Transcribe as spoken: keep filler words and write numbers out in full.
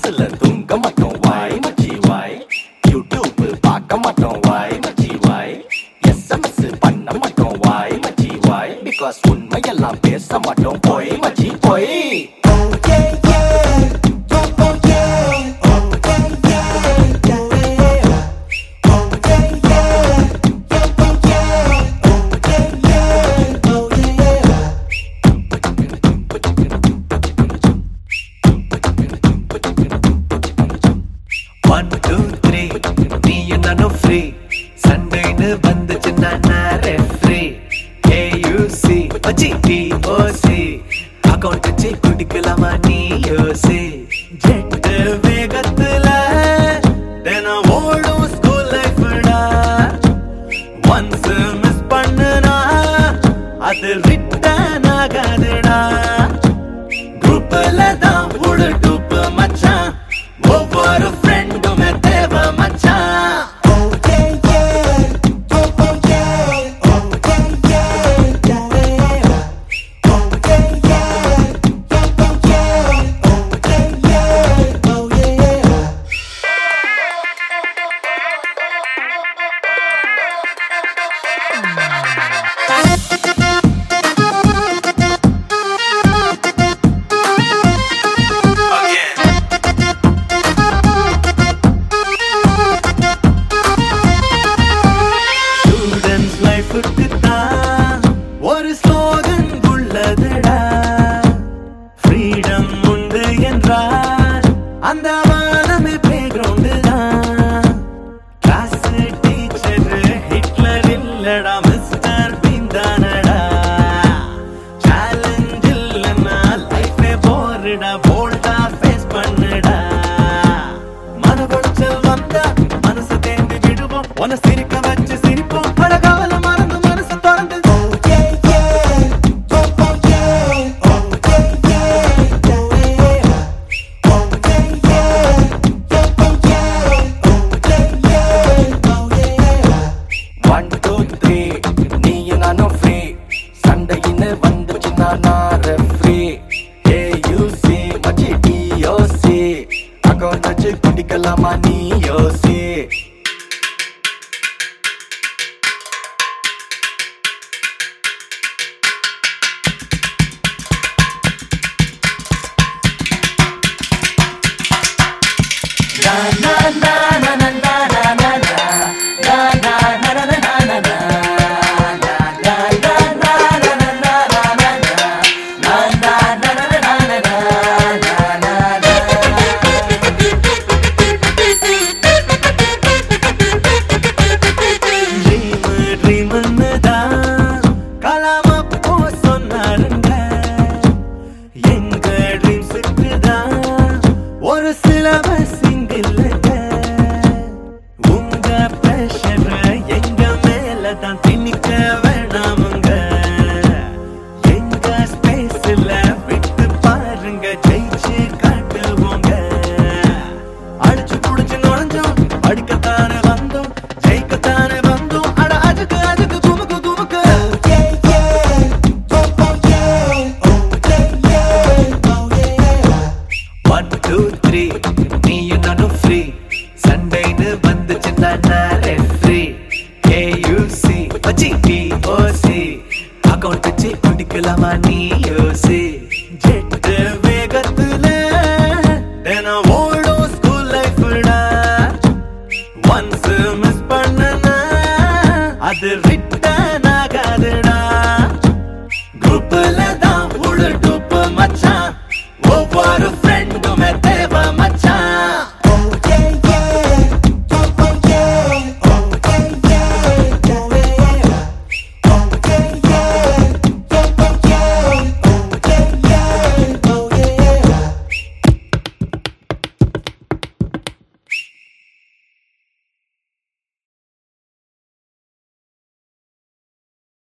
பஸ்ல தூங்க மாட்டோம் வாய் மச்சி வாய். யூடியூப் பார்க்க மாட்டோம் வாய் மச்சி வாய். எஸ்எம்எஸ் பண்ண மாட்டோம் வாய் மச்சி வாய். பிகாஸ் உண்மையெல்லாம் பேச மாட்டோம் போய் மச்சி போய். One, two, three, நீயும் நானும் free. சண்டைன்னு வந்துச்சுன்னா நான் referee. A U C மச்சி T O C அக்கௌண்ட் வச்சு குடிக்கலாமா நீ யோசி. ஜெட் வேகத்துல தினம் ஓடும் ஸ்கூல் லைஃப்டா. ஒன்ஸ் மிஸ் பண்ணுனா அது ரிட்டர்ன் ஆகாதுடா. குரூப்ல தான் ஒரு டூப் மச்சான். ஒவ்வொரு ஃப்ரெண்டுமே தேவை மச்சான். ஒரு ஸ்லோகன் உள்ளதுடா. ஃப்ரீடம் உண்டு என்றால் அந்த வானமே பிளேகிரவுண்டு தான். கிளாஸ் டீச்சர் ஹிட்லர் இல்லடா மிஸ்டர் பீன் தானடா. சேலஞ்ச் இல்லைன்னா லைஃபே போருடா. போல்டா ஃபேஸ் பண்ணுடா. மன பொழிச்சல் வந்தா மனசு தேர்ந்து விடுவோம். உன சிரிக்க வச்சு சிரிப்போம். அழகாவல மறந்து மனசு திறந்து One, two, three, நீயும் நானும் free. சண்டையின்னு வந்துச்சுன்னா நான் referee. A U C மச்சி T O C அக்கௌண்ட் வச்சு குடிக்கலாமா நீ யோசி. Na na na na na na na na na na na na na na na. ஒரு சிலபஸ் இங்கில்லைங்க. உங்க பிரஷர் எங்க மேல தான் திணிக்க வேணாமுங்க. எங்க ஸ்பேஸ்ல விட்டு பாருங்க ஜெயிச்சு காட்டுவோங்க. அடிச்சு புடிச்சு நுழைஞ்சோம் அடிக்கத்தானே வந்தோம் ஜெயிக்கத்தானே வந்தோம். அட அதுக்கு அதுக்கு குமுக்கு குமுக்கு. One, two, three, நீயும் நானும் free. சண்டைன்னு வந்துச்சுன்னா நான் referee. A U C மச்சி T O C அக்கௌண்ட் வச்சு குடிக்கலாமா நீ